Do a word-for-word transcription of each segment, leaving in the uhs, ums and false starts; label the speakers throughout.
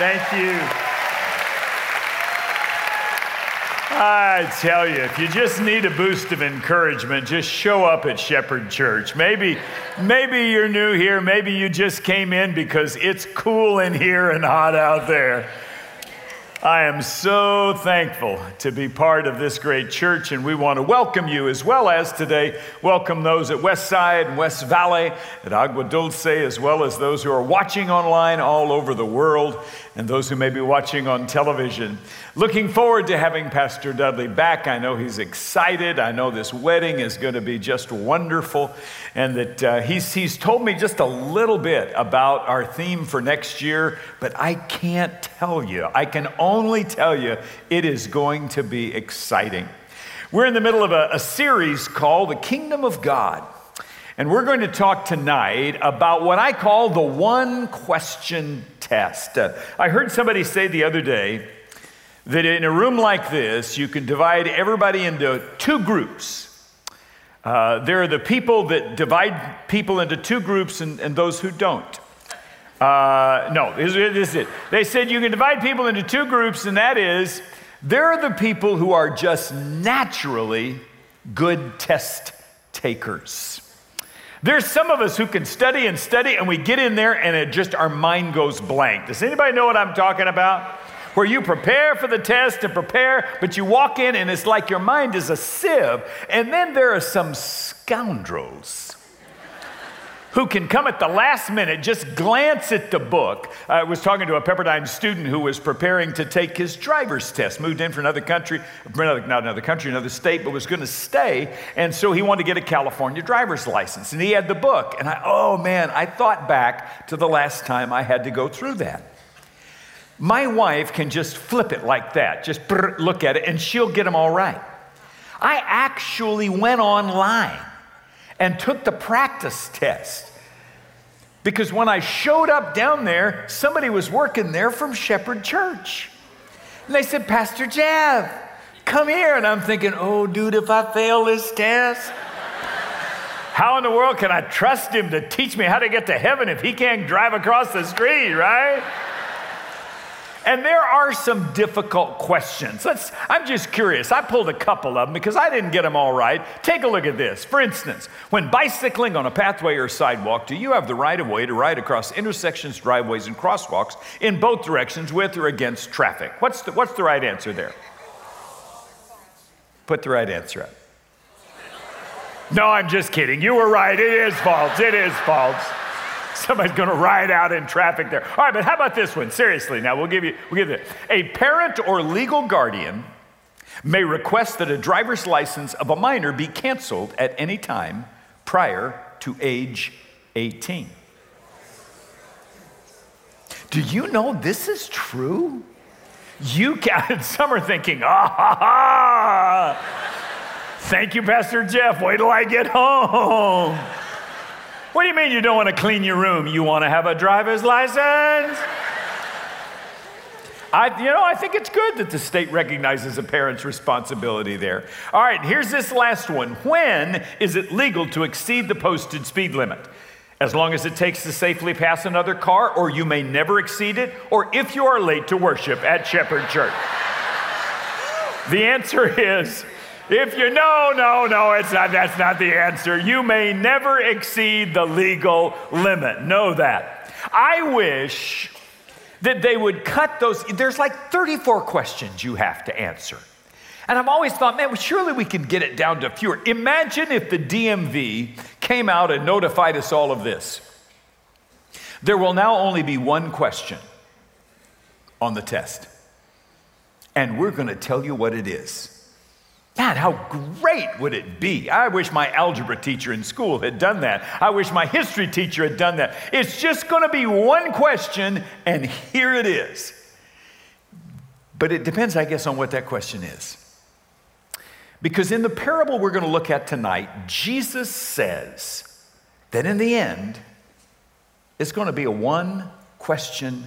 Speaker 1: Thank you. I tell you, if you just need a boost of encouragement, just show up at Shepherd Church. Maybe, maybe you're new here. Maybe you just came in because it's cool in here and hot out there. I am so thankful to be part of this great church, and we want to welcome you, as well as today welcome those at Westside and West Valley, at Agua Dulce, as well as those who are watching online all over the world, and those who may be watching on television. Looking forward to having Pastor Dudley back. I know he's excited. I know this wedding is going to be just wonderful, and that uh, he's, he's told me just a little bit about our theme for next year, but I can't tell you. I can only tell you it is going to be exciting. We're in the middle of a, a series called The Kingdom of God, and we're going to talk tonight about what I call the one question test. Uh, I heard somebody say the other day that in a room like this, you can divide everybody into two groups. Uh, there are the people that divide people into two groups and, and those who don't. Uh, no, this, this is it. They said you can divide people into two groups, and that is, there are the people who are just naturally good test takers. There's some of us who can study and study, and we get in there, and it just, our mind goes blank. Does anybody know what I'm talking about? Where you prepare for the test and prepare, but you walk in and it's like your mind is a sieve. And then there are some scoundrels who can come at the last minute, just glance at the book. I was talking to a Pepperdine student who was preparing to take his driver's test, moved in from another country, not another country, another state, but was going to stay. And so he wanted to get a California driver's license. And he had the book. And I, oh man, I thought back to the last time I had to go through that. My wife can just flip it like that, just look at it, and she'll get them all right. I actually went online and took the practice test because when I showed up down there, somebody was working there from Shepherd Church. And they said, Pastor Jeff, come here. And I'm thinking, oh, dude, if I fail this test, how in the world can I trust him to teach me how to get to heaven if he can't drive across the street, right? And there are some difficult questions. Let's, I'm just curious. I pulled a couple of them because I didn't get them all right. Take a look at this. For instance, when bicycling on a pathway or sidewalk, do you have the right of way to ride across intersections, driveways, and crosswalks in both directions with or against traffic? What's the, what's the right answer there? Put the right answer up. No, I'm just kidding. You were right. It is false. It is false. Somebody's going to ride out in traffic there. All right, but how about this one? Seriously, now we'll give you, we'll give it. A parent or legal guardian may request that a driver's license of a minor be canceled at any time prior to age eighteen. Do you know this is true? You can, some are thinking, ah, ha, ha. Thank you, Pastor Jeff. Wait till I get home. What do you mean you don't want to clean your room? You want to have a driver's license? I, you know, I think it's good that the state recognizes a parent's responsibility there. All right, here's this last one. When is it legal to exceed the posted speed limit? As long as it takes to safely pass another car, or you may never exceed it, or if you are late to worship at Shepherd Church. The answer is, if you, no, no, no, it's not, that's not the answer. You may never exceed the legal limit. Know that. I wish that they would cut those. There's like thirty-four questions you have to answer. And I've always thought, man, well, surely we can get it down to fewer. Imagine if the D M V came out and notified us all of this. There will now only be one question on the test. And we're going to tell you what it is. Man, how great would it be? I wish my algebra teacher in school had done that. I wish my history teacher had done that. It's just going to be one question, and here it is. But it depends, I guess, on what that question is. Because in the parable we're going to look at tonight, Jesus says that in the end, it's going to be a one-question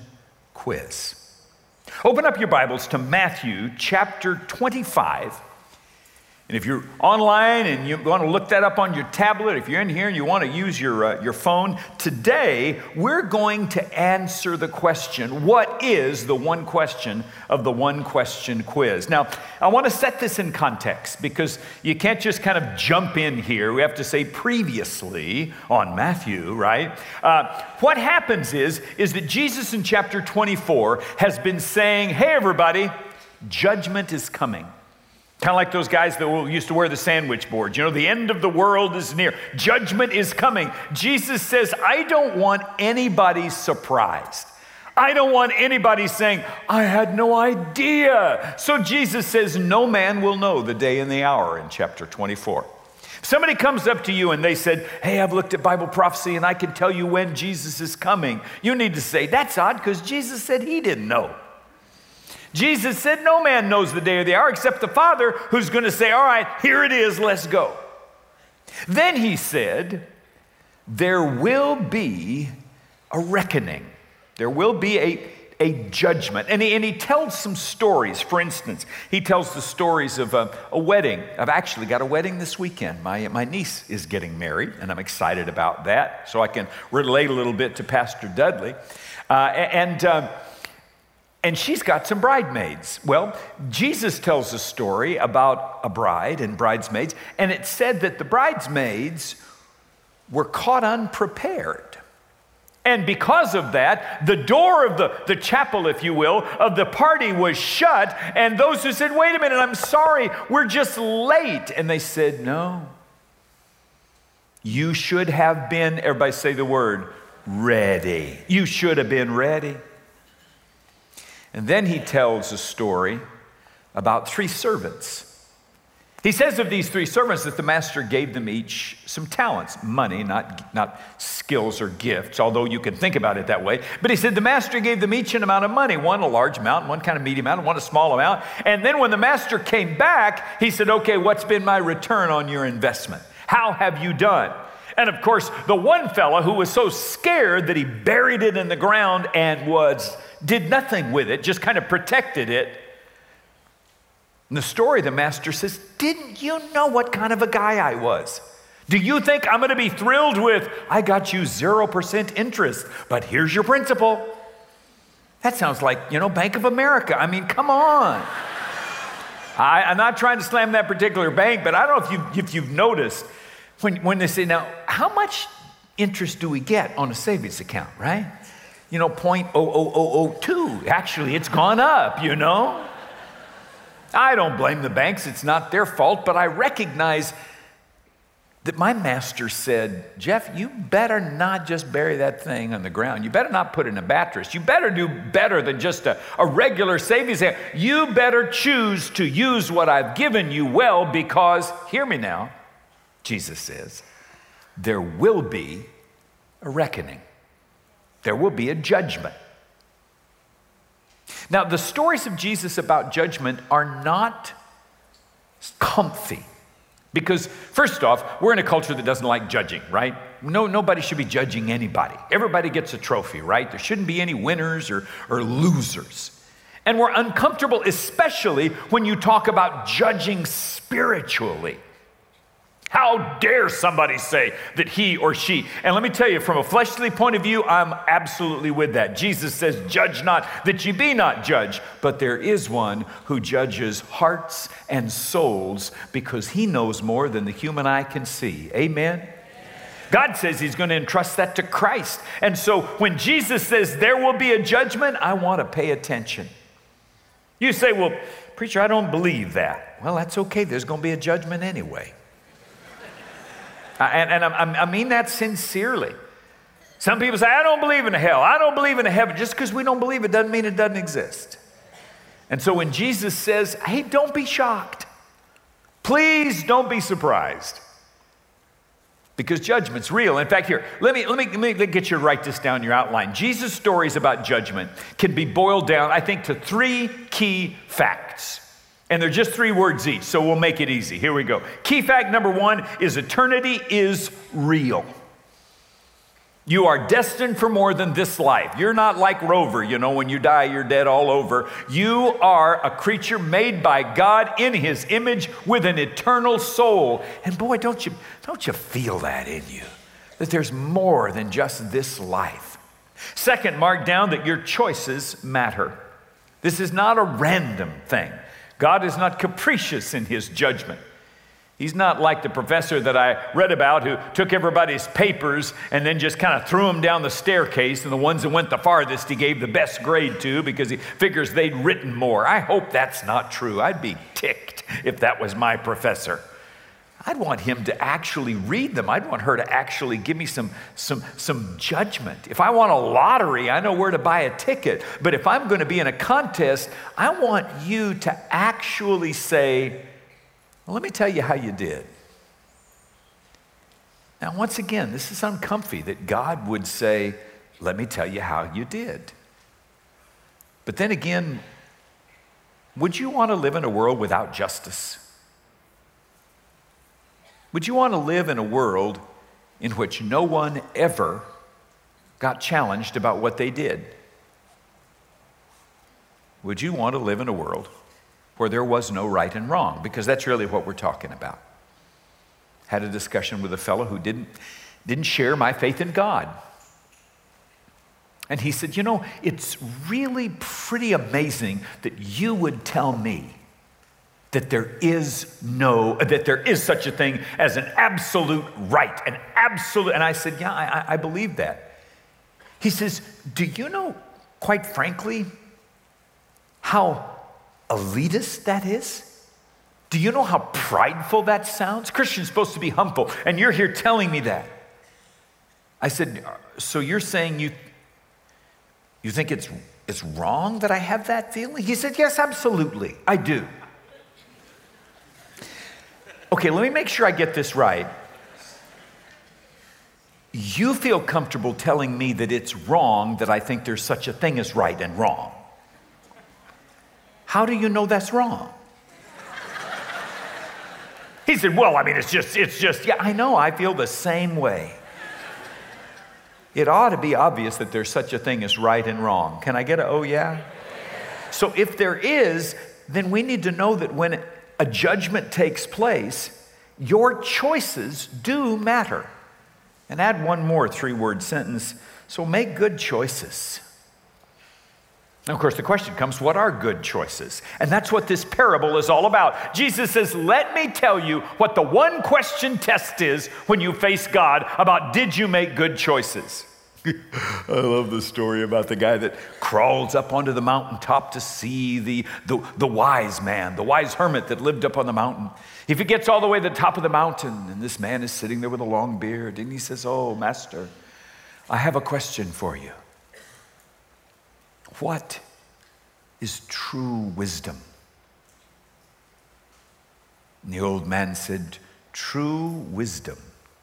Speaker 1: quiz. Open up your Bibles to Matthew chapter twenty-five. And if you're online and you want to look that up on your tablet, if you're in here and you want to use your, uh, your phone, today we're going to answer the question, what is the one question of the one question quiz? Now, I want to set this in context because you can't just kind of jump in here. We have to say previously on Matthew, right? Uh, what happens is, is that Jesus in chapter twenty-four has been saying, hey everybody, judgment is coming. Kind of like those guys that used to wear the sandwich board. You know, the end of the world is near. Judgment is coming. Jesus says, I don't want anybody surprised. I don't want anybody saying, I had no idea. So Jesus says, no man will know the day and the hour in chapter twenty-four. If somebody comes up to you and they said, hey, I've looked at Bible prophecy and I can tell you when Jesus is coming. You need to say, that's odd because Jesus said he didn't know. Jesus said, no man knows the day or the hour except the Father, who's going to say, all right, here it is, let's go. Then he said, there will be a reckoning. There will be a, a judgment. And he, and he tells some stories. For instance, he tells the stories of a, a wedding. I've actually got a wedding this weekend. My, my niece is getting married, and I'm excited about that, so I can relate a little bit to Pastor Dudley. Uh, and... Uh, And she's got some bridesmaids. Well, Jesus tells a story about a bride and bridesmaids, and it said that the bridesmaids were caught unprepared. And because of that, the door of the, the chapel, if you will, of the party was shut, and those who said, wait a minute, I'm sorry, we're just late. And they said, no, you should have been, everybody say the word, ready. You should have been ready. And then he tells a story about three servants. He says of these three servants that the master gave them each some talents, money, not, not skills or gifts, although you can think about it that way. But he said the master gave them each an amount of money, one a large amount, one kind of medium amount, and one a small amount. And then when the master came back, he said, okay, what's been my return on your investment? How have you done? And of course, the one fella who was so scared that he buried it in the ground and was did nothing with it, just kind of protected it. In the story, the master says, didn't you know what kind of a guy I was? Do you think I'm going to be thrilled with, I got you zero percent interest, but here's your principal? That sounds like, you know, Bank of America. I mean, come on. I, I'm not trying to slam that particular bank, but I don't know if you've, if you've noticed, when, when they say, now, how much interest do we get on a savings account, right? You know, zero point zero zero zero zero two. Actually, it's gone up, you know. I don't blame the banks. It's not their fault, but I recognize that my master said, Jeff, you better not just bury that thing on the ground. You better not put it in a mattress. You better do better than just a, a regular savings account. You better choose to use what I've given you well because, hear me now, Jesus says, there will be a reckoning. There will be a judgment. Now, the stories of Jesus about judgment are not comfy because, first off, we're in a culture that doesn't like judging, right? No, nobody should be judging anybody. Everybody gets a trophy, right? There shouldn't be any winners or, or losers. And we're uncomfortable, especially when you talk about judging spiritually. How dare somebody say that he or she, and let me tell you, from a fleshly point of view, I'm absolutely with that. Jesus says, judge not that ye be not judged, but there is one who judges hearts and souls because he knows more than the human eye can see. Amen? God says he's going to entrust that to Christ. And so when Jesus says there will be a judgment, I want to pay attention. You say, well, preacher, I don't believe that. Well, that's okay. There's going to be a judgment anyway. And, and I, I mean that sincerely. Some people say, I don't believe in a hell. I don't believe in a heaven. Just because we don't believe it doesn't mean it doesn't exist. And so when Jesus says, hey, don't be shocked. Please don't be surprised. Because judgment's real. In fact, here, let me, let me, let me get you to write this down in your outline. Jesus' stories about judgment can be boiled down, I think, to three key facts. And they're just three words each, so we'll make it easy. Here we go. Key fact number one is eternity is real. You are destined for more than this life. You're not like Rover, you know, when you die, you're dead all over. You are a creature made by God in his image with an eternal soul. And boy, don't you, don't you feel that in you, that there's more than just this life. Second, mark down that your choices matter. This is not a random thing. God is not capricious in his judgment. He's not like the professor that I read about who took everybody's papers and then just kind of threw them down the staircase, and the ones that went the farthest he gave the best grade to because he figures they'd written more. I hope that's not true. I'd be ticked if that was my professor. I'd want him to actually read them. I'd want her to actually give me some, some, some judgment. If I want a lottery, I know where to buy a ticket. But if I'm going to be in a contest, I want you to actually say, well, let me tell you how you did. Now, once again, this is uncomfy that God would say, let me tell you how you did. But then again, would you want to live in a world without justice? Would you want to live in a world in which no one ever got challenged about what they did? Would you want to live in a world where there was no right and wrong? Because that's really what we're talking about. Had a discussion with a fellow who didn't, didn't share my faith in God. And he said, you know, it's really pretty amazing that you would tell me that there is no, that there is such a thing as an absolute right, an absolute, and I said, yeah, I, I believe that. He says, do you know, quite frankly, how elitist that is? Do you know how prideful that sounds? Christian's supposed to be humble, and you're here telling me that. I said, so you're saying you, you think it's, it's wrong that I have that feeling? He said, yes, absolutely, I do. Okay, let me make sure I get this right. You feel comfortable telling me that it's wrong that I think there's such a thing as right and wrong. How do you know that's wrong? He said, well, I mean, it's just, it's just, yeah, I know, I feel the same way. It ought to be obvious that there's such a thing as right and wrong. Can I get a, oh yeah? So if there is, then we need to know that when a judgment takes place, your choices do matter. And add one more three-word sentence, so make good choices. Now, of course, the question comes, what are good choices? And that's what this parable is all about. Jesus says, let me tell you what the one question test is when you face God about did you make good choices? I love the story about the guy that crawls up onto the mountaintop to see the, the, the wise man, the wise hermit that lived up on the mountain. If he gets all the way to the top of the mountain, and this man is sitting there with a long beard, and he says, oh, master, I have a question for you. What is true wisdom? And the old man said, true wisdom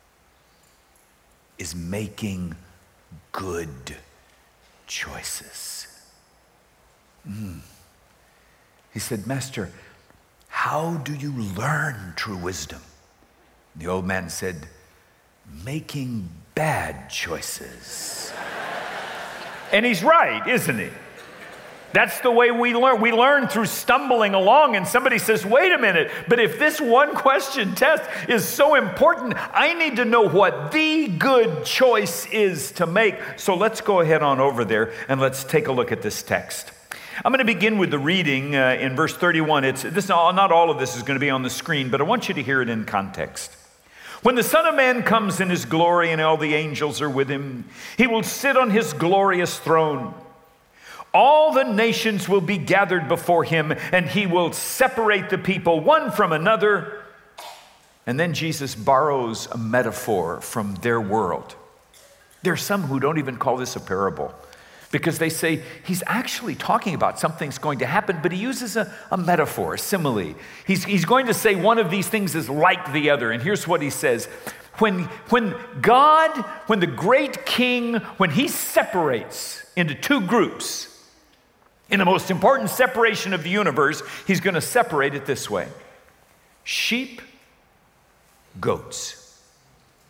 Speaker 1: is making good choices. Mm. He said, Master, how do you learn true wisdom? The old man said, making bad choices. And he's right, isn't he? That's the way we learn. We learn through stumbling along, and somebody says, wait a minute, but if this one question test is so important, I need to know what the good choice is to make. So let's go ahead on over there and let's take a look at this text. I'm going to begin with the reading uh, in verse thirty-one. It's this. Not all of this is going to be on the screen, but I want you to hear it in context. When the Son of Man comes in his glory and all the angels are with him, he will sit on his glorious throne. All the nations will be gathered before him, and he will separate the people one from another. And then Jesus borrows a metaphor from their world. There are some who don't even call this a parable because they say he's actually talking about something's going to happen, but he uses a, a metaphor, a simile. He's, he's going to say one of these things is like the other. And here's what he says. When, when God, when the great king, when he separates into two groups, in the most important separation of the universe, he's going to separate it this way. Sheep, goats.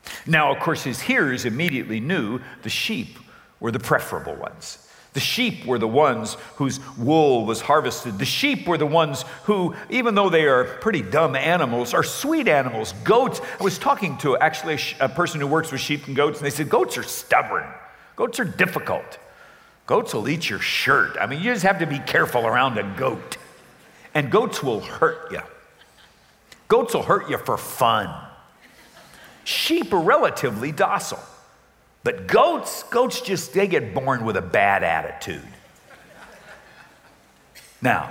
Speaker 1: Now, of course, his hearers immediately knew the sheep were the preferable ones. The sheep were the ones whose wool was harvested. The sheep were the ones who, even though they are pretty dumb animals, are sweet animals. Goats, I was talking to actually a, sh- a person who works with sheep and goats, and they said, goats are stubborn. Goats are difficult. Goats will eat your shirt. I mean, you just have to be careful around a goat. And goats will hurt you. Goats will hurt you for fun. Sheep are relatively docile. But goats, goats just, they get born with a bad attitude. Now,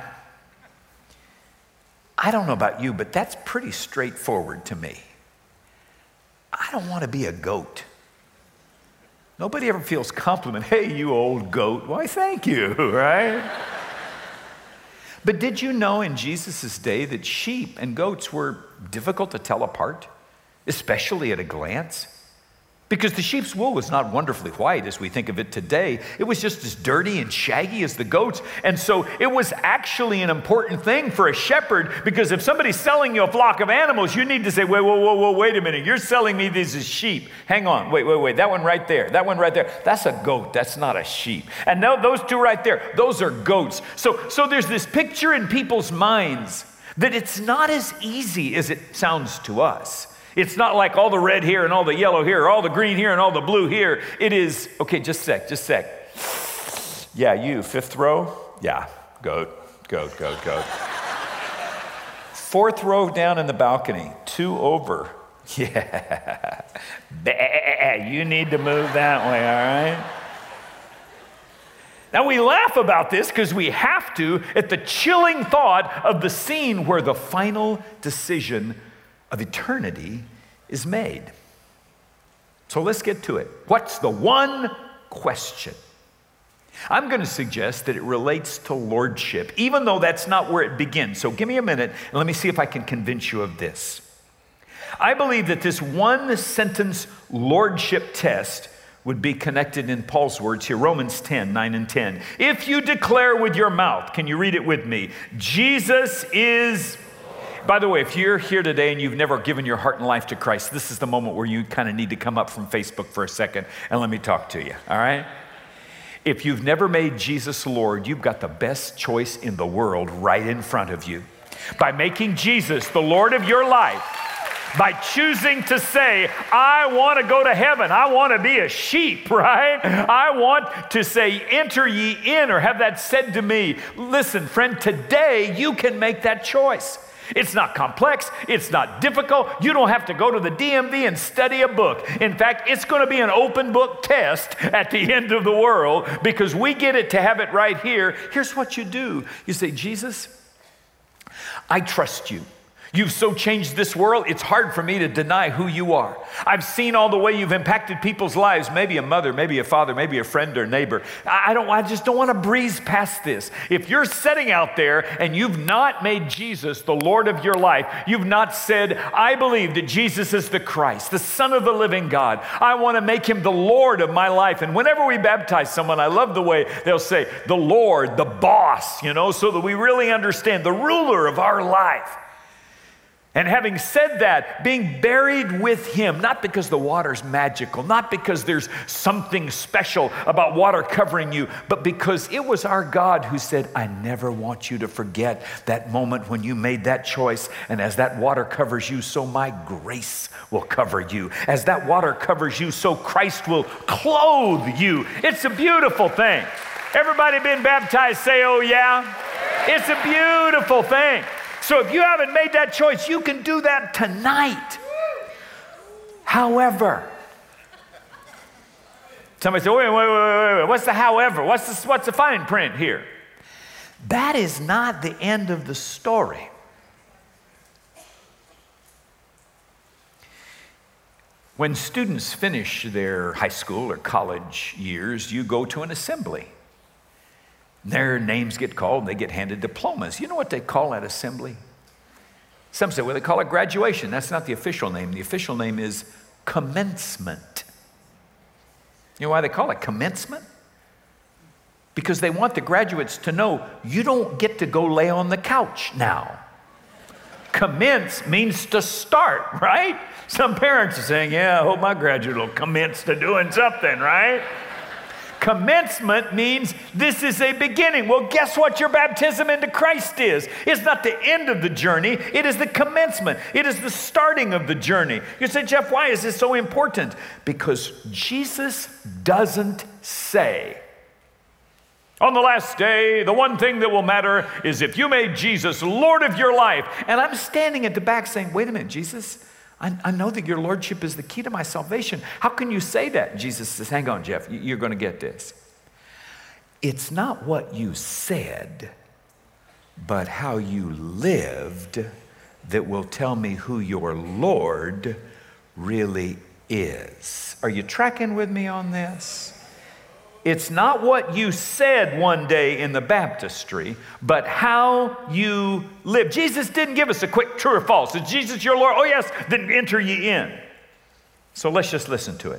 Speaker 1: I don't know about you, but that's pretty straightforward to me. I don't want to be a goat. Nobody ever feels compliment. Hey, you old goat. Why, thank you, right? But did you know in Jesus' day that sheep and goats were difficult to tell apart, especially at a glance? Because the sheep's wool was not wonderfully white as we think of it today. It was just as dirty and shaggy as the goats. And so it was actually an important thing for a shepherd, because if somebody's selling you a flock of animals, you need to say, wait, whoa, whoa, whoa, wait a minute. You're selling me these as sheep. Hang on, wait, wait, wait. That one right there, that one right there, that's a goat. That's not a sheep. And now those two right there, those are goats. So, so there's this picture in people's minds that it's not as easy as it sounds to us. It's not like all the red here and all the yellow here, or all the green here and all the blue here. It is, okay, just a sec, just a sec. Yeah, you, fifth row? Yeah, goat, goat, goat, goat. Fourth row down in the balcony, two over. Yeah, bah, you need to move that way, all right? Now we laugh about this because we have to at the chilling thought of the scene where the final decision of eternity is made. So let's get to it. What's the one question? I'm going to suggest that it relates to lordship, even though that's not where it begins. So give me a minute and let me see if I can convince you of this. I believe that this one sentence lordship test would be connected in Paul's words here, Romans ten, nine and ten. If you declare with your mouth, can you read it with me? Jesus is... By the way, if you're here today and you've never given your heart and life to Christ, this is the moment where you kind of need to come up from Facebook for a second and let me talk to you, all right? If you've never made Jesus Lord, you've got the best choice in the world right in front of you. By making Jesus the Lord of your life, by choosing to say, I want to go to heaven. I want to be a sheep, right? I want to say, enter ye in, or have that said to me. Listen, friend, today you can make that choice. It's not complex. It's not difficult. You don't have to go to the D M V and study a book. In fact, it's going to be an open book test at the end of the world, because we get it to have it right here. Here's what you do. You say, Jesus, I trust you. You've so changed this world, it's hard for me to deny who you are. I've seen all the way you've impacted people's lives, maybe a mother, maybe a father, maybe a friend or neighbor. I don't, I just don't want to breeze past this. If you're sitting out there and you've not made Jesus the Lord of your life, you've not said, I believe that Jesus is the Christ, the Son of the living God. I want to make him the Lord of my life. And whenever we baptize someone, I love the way they'll say, the Lord, the boss, you know, so that we really understand the ruler of our life. And having said that, being buried with him, not because the water's magical, not because there's something special about water covering you, but because it was our God who said, I never want you to forget that moment when you made that choice. And as that water covers you, so my grace will cover you. As that water covers you, so Christ will clothe you. It's a beautiful thing. Everybody been baptized? Say, oh yeah? It's a beautiful thing. So if you haven't made that choice, you can do that tonight. However, somebody said, wait, wait, wait, wait, what's the however? What's the, what's the fine print here? That is not the end of the story. When students finish their high school or college years, you go to an assembly. Their names get called and they get handed diplomas. You know what they call that assembly? Some say, well, they call it graduation. That's not the official name. The official name is commencement. You know why they call it commencement? Because they want the graduates to know you don't get to go lay on the couch now. Commence means to start, right? Some parents are saying, yeah, I hope my graduate will commence to doing something, right? Commencement means this is a beginning. Well, guess what your baptism into Christ is? It's not the end of the journey. It is the commencement. It is the starting of the journey. You say, Jeff, why is this so important? Because Jesus doesn't say, on the last day, the one thing that will matter is if you made Jesus Lord of your life. And I'm standing at the back saying, wait a minute, Jesus, I, I know that your Lordship is the key to my salvation. How can you say that? And Jesus says, hang on, Jeff, you're going to get this. It's not what you said, but how you lived that will tell me who your Lord really is. Are you tracking with me on this? It's not what you said one day in the baptistry, but how you live. Jesus didn't give us a quick true or false. Is Jesus your Lord? Oh, yes, then enter ye in. So let's just listen to it.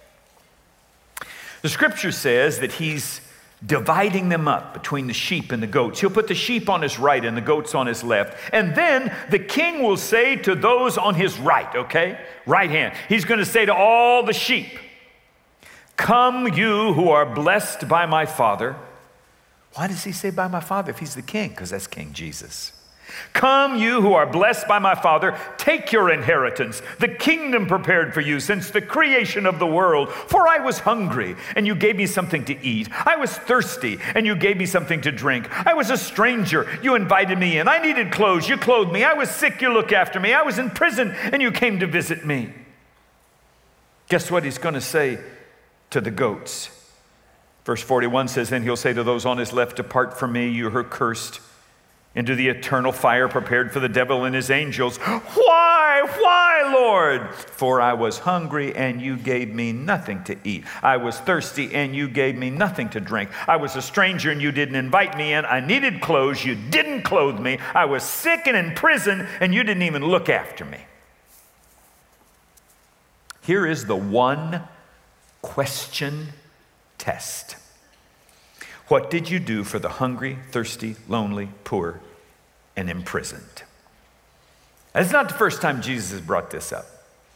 Speaker 1: The scripture says that he's dividing them up between the sheep and the goats. He'll put the sheep on his right and the goats on his left. And then the king will say to those on his right, okay, right hand, he's going to say to all the sheep, come you who are blessed by my Father. Why does he say by my Father if he's the king? Because that's King Jesus. Come you who are blessed by my Father, take your inheritance, the kingdom prepared for you since the creation of the world. For I was hungry, and you gave me something to eat. I was thirsty, and you gave me something to drink. I was a stranger, you invited me in. I needed clothes, you clothed me. I was sick, you looked after me. I was in prison, and you came to visit me. Guess what he's going to say to the goats? Verse forty-one says, then he'll say to those on his left, depart from me, you are cursed, into the eternal fire prepared for the devil and his angels. Why? Why, Lord? For I was hungry and you gave me nothing to eat. I was thirsty and you gave me nothing to drink. I was a stranger and you didn't invite me in. I needed clothes. You didn't clothe me. I was sick and in prison and you didn't even look after me. Here is the one question test. What did you do for the hungry, thirsty, lonely, poor, and imprisoned? It's not the first time Jesus has brought this up.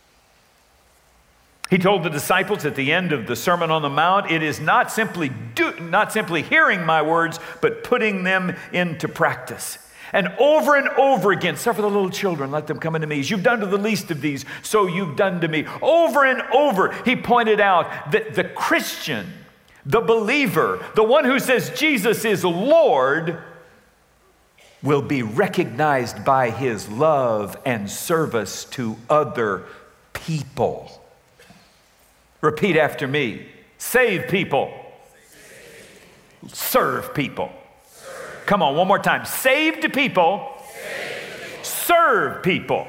Speaker 1: He told the disciples at the end of the Sermon on the Mount, it is not simply do, not simply hearing my words, but putting them into practice. And over and over again, suffer the little children, let them come unto me. As you've done to the least of these, so you've done to me. Over and over, he pointed out that the Christian, the believer, the one who says Jesus is Lord, will be recognized by his love and service to other people. Repeat after me. Save people. Serve people. Come on, one more time. Saved people. Serve people.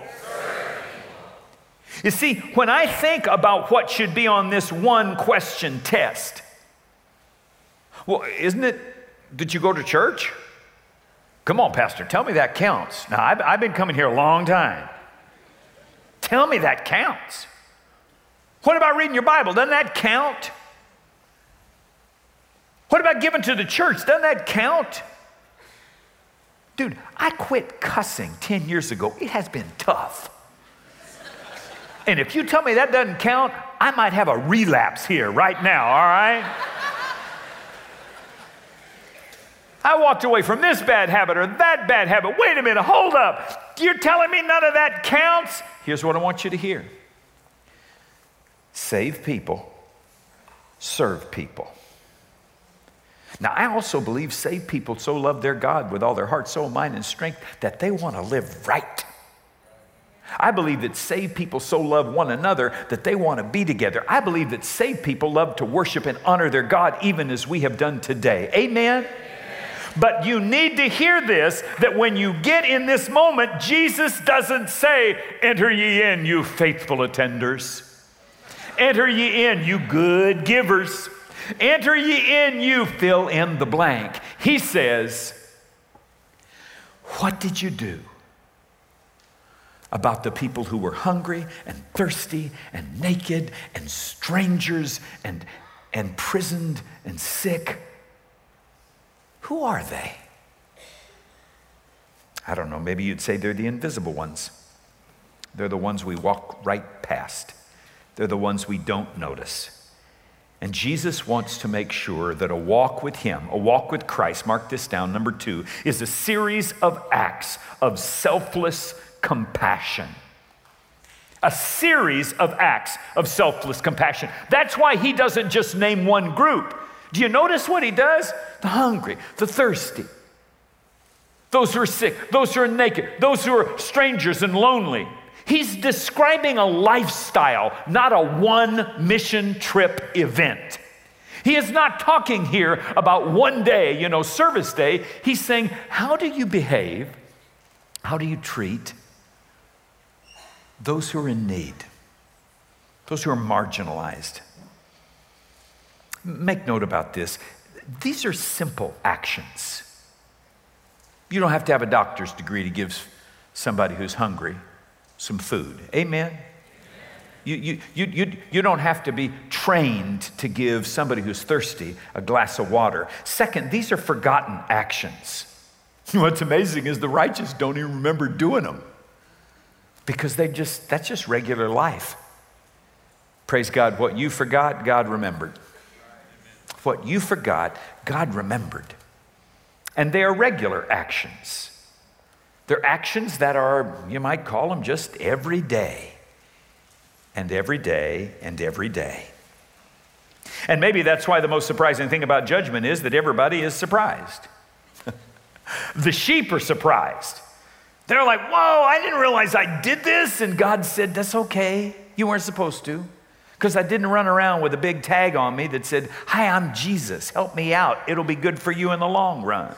Speaker 1: You see, when I think about what should be on this one question test, well, isn't it that you go to church? Come on, Pastor, tell me that counts. Now, I've, I've been coming here a long time. Tell me that counts. What about reading your Bible? Doesn't that count? What about giving to the church? Doesn't that count? Dude, I quit cussing ten years ago. It has been tough. And if you tell me that doesn't count, I might have a relapse here right now, all right? I walked away from this bad habit or that bad habit. Wait a minute, hold up. You're telling me none of that counts? Here's what I want you to hear. Save people, serve people. Now, I also believe saved people so love their God with all their heart, soul, mind, and strength that they want to live right. I believe that saved people so love one another that they want to be together. I believe that saved people love to worship and honor their God even as we have done today. Amen? But you need to hear this, that when you get in this moment, Jesus doesn't say, enter ye in, you faithful attenders. Enter ye in, you good givers. Enter ye in, you fill in the blank. He says, what did you do about the people who were hungry and thirsty and naked and strangers and, and imprisoned and sick? Who are they?
Speaker 2: I don't know, maybe you'd say they're the invisible ones. They're the ones we walk right past. They're the ones we don't notice. And Jesus wants to make sure that a walk with him, a walk with Christ, mark this down, number two, is a series of acts of selfless compassion. A series of acts of selfless compassion. That's why he doesn't just name one group. Do you notice what he does? The hungry, the thirsty, those who are sick, those who are naked, those who are strangers and lonely. He's describing a lifestyle, not a one mission trip event. He is not talking here about one day, you know, service day. He's saying, how do you behave? How do you treat those who are in need? Those who are marginalized? Make note about this. These are simple actions. You don't have to have a doctor's degree to give somebody who's hungry some food. Amen? You, you, you, you, you don't have to be trained to give somebody who's thirsty a glass of water. Second, these are forgotten actions. What's amazing is the righteous don't even remember doing them because they just, that's just regular life. Praise God, what you forgot, God remembered. What you forgot, God remembered. And they are regular actions. They're actions that are, you might call them just every day, and every day, and every day. And maybe that's why the most surprising thing about judgment is that everybody is surprised. The sheep are surprised. They're like, whoa, I didn't realize I did this. And God said, that's okay. You weren't supposed to. Because I didn't run around with a big tag on me that said, hi, I'm Jesus. Help me out. It'll be good for you in the long run.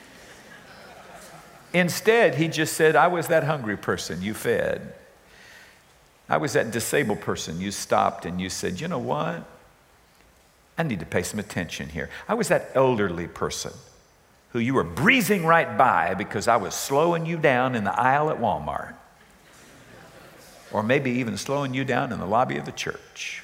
Speaker 2: Instead, he just said, I was that hungry person you fed. I was that disabled person you stopped and you said, you know what? I need to pay some attention here. I was that elderly person who you were breezing right by because I was slowing you down in the aisle at Walmart. Or maybe even slowing you down in the lobby of the church.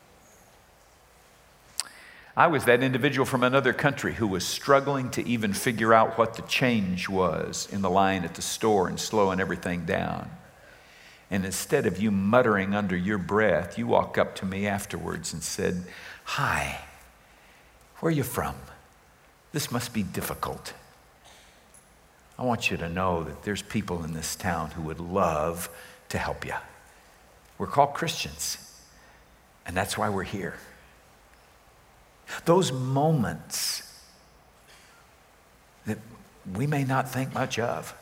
Speaker 2: I was that individual from another country who was struggling to even figure out what the change was in the line at the store and slowing everything down. And instead of you muttering under your breath, you walk up to me afterwards and said, hi, where are you from? This must be difficult. I want you to know that there's people in this town who would love to help you. We're called Christians, and that's why we're here. Those moments that we may not think much of.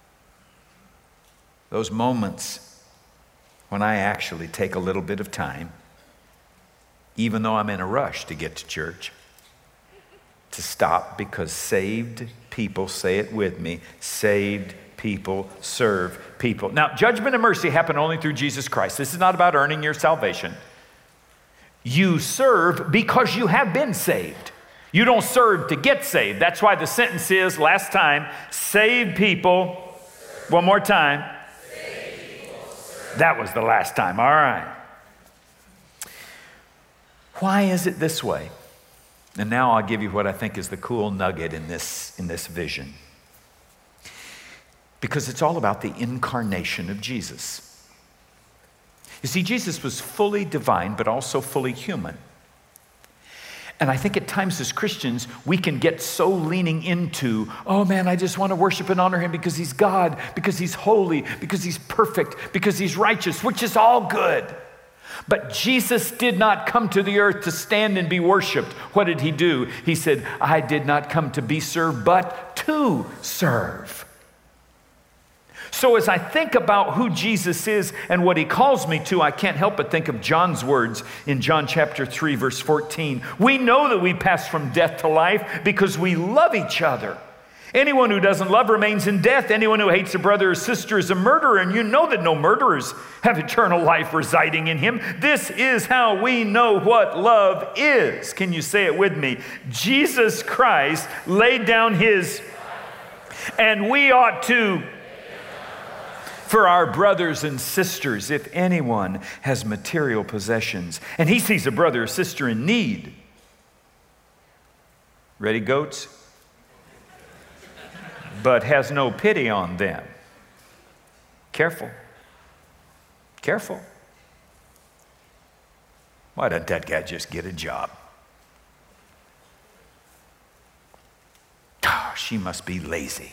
Speaker 2: Those moments when I actually take a little bit of time, even though I'm in a rush to get to church, to stop because saved people, say it with me, saved people serve people. Now, judgment and mercy happen only through Jesus Christ. This is not about earning your salvation. You serve because you have been saved. You don't serve to get saved. That's why the sentence is, last time, saved people. One more time. That was the last time. All right. Why is it this way? And now I'll give you what I think is the cool nugget in this, in this vision. Because it's all about the incarnation of Jesus. You see, Jesus was fully divine, but also fully human. And I think at times as Christians, we can get so leaning into, oh man, I just want to worship and honor him because he's God, because he's holy, because he's perfect, because he's righteous, which is all good. But Jesus did not come to the earth to stand and be worshiped. What did he do? He said, I did not come to be served, but to serve. So as I think about who Jesus is and what he calls me to, I can't help but think of John's words in John chapter three, verse fourteen. We know that we pass from death to life because we love each other. Anyone who doesn't love remains in death. Anyone who hates a brother or sister is a murderer, and you know that no murderers have eternal life residing in him. This is how we know what love is. Can you say it with me? Jesus Christ laid down his, and we ought to, for our brothers and sisters, if anyone has material possessions, and he sees a brother or sister in need. Ready, goats? but has no pity on them. Careful. Careful. Why doesn't that guy just get a job? Oh, she must be lazy.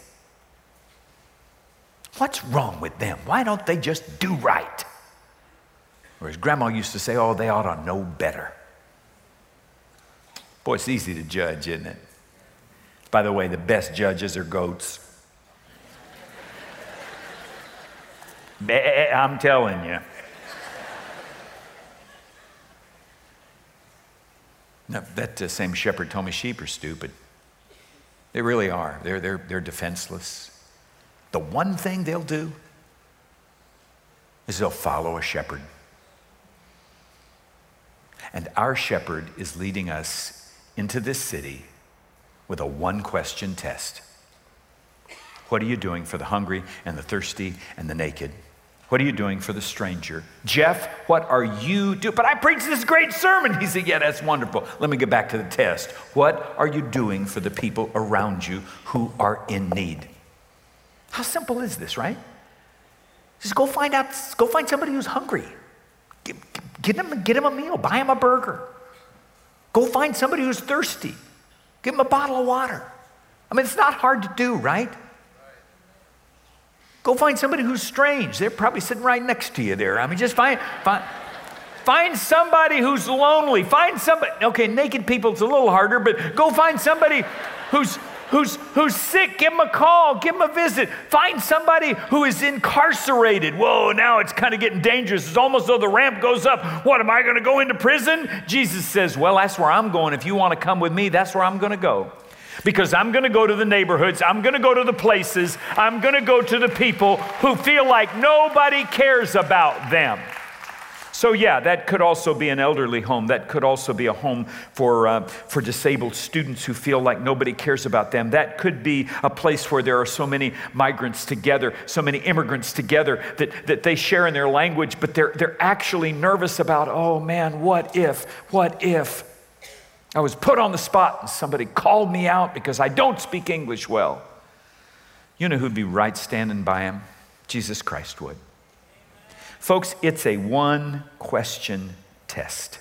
Speaker 2: What's wrong with them? Why don't they just do right? Or as Grandma used to say, oh, they ought to know better. Boy, it's easy to judge, isn't it? By the way, the best judges are goats. I'm telling you. Now, that uh, same shepherd told me sheep are stupid. They really are. They're, they're, they're defenseless. The one thing they'll do is they'll follow a shepherd. And our shepherd is leading us into this city with a one-question test. What are you doing for the hungry and the thirsty and the naked? What are you doing for the stranger? Jeff, what are you doing? But I preached this great sermon. He said, yeah, that's wonderful. Let me get back to the test. What are you doing for the people around you who are in need? How simple is this, right? Just go find out, go find somebody who's hungry. Get, get, him, get him a meal, buy him a burger. Go find somebody who's thirsty. Give him a bottle of water. I mean, it's not hard to do, right? Go find somebody who's strange. They're probably sitting right next to you there. I mean, just find, find, find somebody who's lonely. Find somebody, okay, naked people, it's a little harder, but go find somebody who's, who's, who's sick. Give them a call. Give them a visit. Find somebody who is incarcerated. Whoa, now it's kind of getting dangerous. It's almost though the ramp goes up. What, am I going to go into prison? Jesus says, well, that's where I'm going. If you want to come with me, that's where I'm going to go. Because I'm going to go to the neighborhoods, I'm going to go to the places, I'm going to go to the people who feel like nobody cares about them. So yeah, that could also be an elderly home. That could also be a home for, uh, for disabled students who feel like nobody cares about them. That could be a place where there are so many migrants together, so many immigrants together that, that they share in their language, but they're, they're actually nervous about, oh man, what if, what if? I was put on the spot and somebody called me out because I don't speak English well. You know who'd be right standing by him? Jesus Christ would. Folks, it's a one-question test.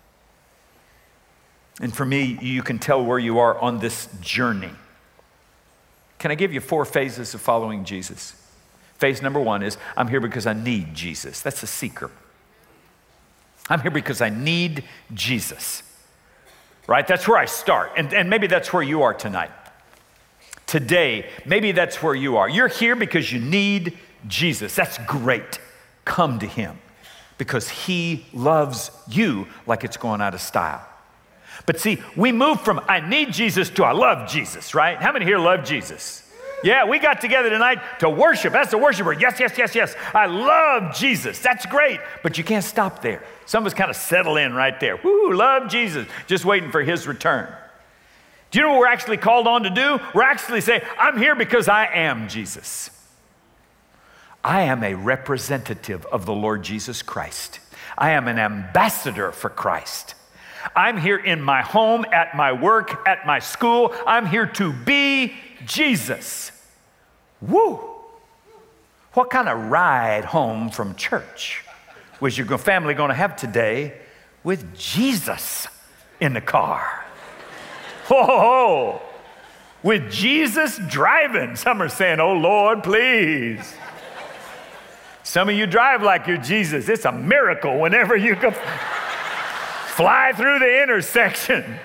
Speaker 2: And for me, you can tell where you are on this journey. Can I give you four phases of following Jesus? Phase number one is, I'm here because I need Jesus. That's a seeker. I'm here because I need Jesus. Right? That's where I start. And, and maybe that's where you are tonight. Today, maybe that's where you are. You're here because you need Jesus. That's great. Come to him because he loves you like it's going out of style. But see, we move from I need Jesus to I love Jesus, right? How many here love Jesus? Yeah, we got together tonight to worship. That's the worshiper. Yes, yes, yes, yes. I love Jesus. That's great. But you can't stop there. Some of us kind of settle in right there. Woo, love Jesus. Just waiting for his return. Do you know what we're actually called on to do? We're actually saying, I'm here because I am Jesus. I am a representative of the Lord Jesus Christ. I am an ambassador for Christ. I'm here in my home, at my work, at my school. I'm here to be Jesus. Woo! What kind of ride home from church was your family going to have today with Jesus in the car? Ho, ho, ho. With Jesus driving. Some are saying, oh, Lord, please. Some of you drive like you're Jesus. It's a miracle whenever you can fly through the intersection.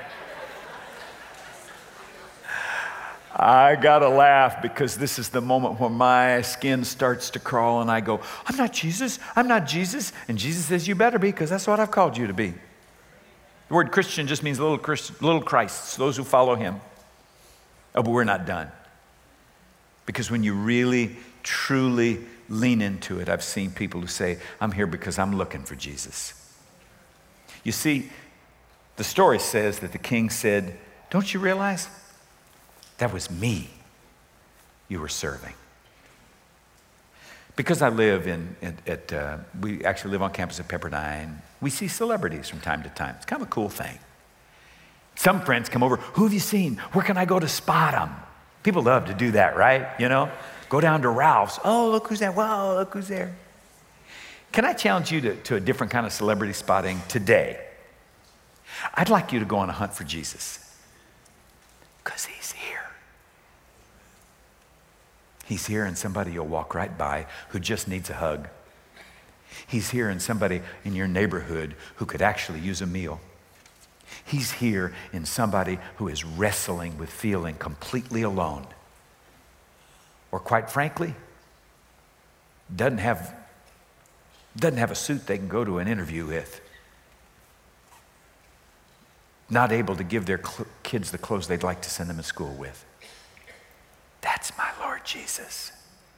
Speaker 2: I gotta laugh because this is the moment when my skin starts to crawl and I go, I'm not Jesus, I'm not Jesus. And Jesus says, you better be because that's what I've called you to be. The word Christian just means little, Christ, little Christs, those who follow him. Oh, but we're not done. Because when you really, truly lean into it, I've seen people who say, I'm here because I'm looking for Jesus. You see, the story says that the king said, don't you realize? That was me you were serving. Because I live in, in at, uh, we actually live on campus at Pepperdine, we see celebrities from time to time. It's kind of a cool thing. Some friends come over, who have you seen? Where can I go to spot them? People love to do that, right? You know, go down to Ralph's. Oh, look who's there. Whoa, look who's there. Can I challenge you to, to a different kind of celebrity spotting today? I'd like you to go on a hunt for Jesus, because he's here. He's here in somebody you'll walk right by who just needs a hug. He's here in somebody in your neighborhood who could actually use a meal. He's here in somebody who is wrestling with feeling completely alone. Or quite frankly, doesn't have, doesn't have a suit they can go to an interview with. Not able to give their cl- kids the clothes they'd like to send them to school with. That's my Lord Jesus.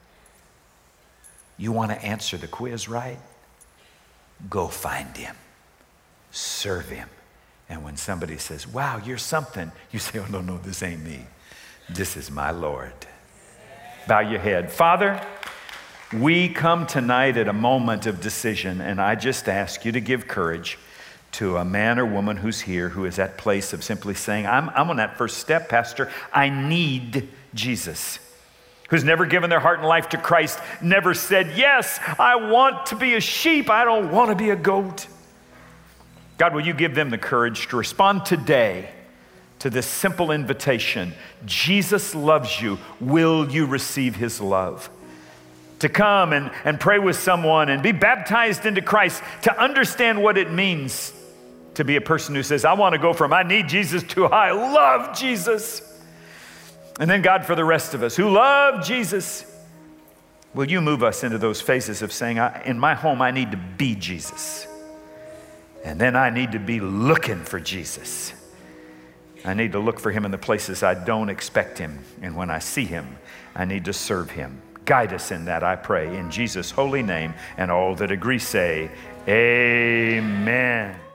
Speaker 2: You want to answer the quiz right? Go find him. Serve him. And when somebody says, wow, you're something, you say, oh, no, no, this ain't me. This is my Lord. Bow your head. Father, we come tonight at a moment of decision, and I just ask you to give courage to a man or woman who's here who is at place of simply saying, I'm, I'm on that first step, Pastor. I need Jesus. Who's never given their heart and life to Christ, never said, yes, I want to be a sheep. I don't want to be a goat. God, will you give them the courage to respond today to this simple invitation? Jesus loves you. Will you receive his love? To come and, and pray with someone and be baptized into Christ, to understand what it means to be a person who says, I want to go from I need Jesus to I love Jesus. And then God, for the rest of us who love Jesus, will you move us into those phases of saying, I, in my home, I need to be Jesus. And then I need to be looking for Jesus. I need to look for him in the places I don't expect him. And when I see him, I need to serve him. Guide us in that, I pray, in Jesus' holy name. And all that agree say, amen.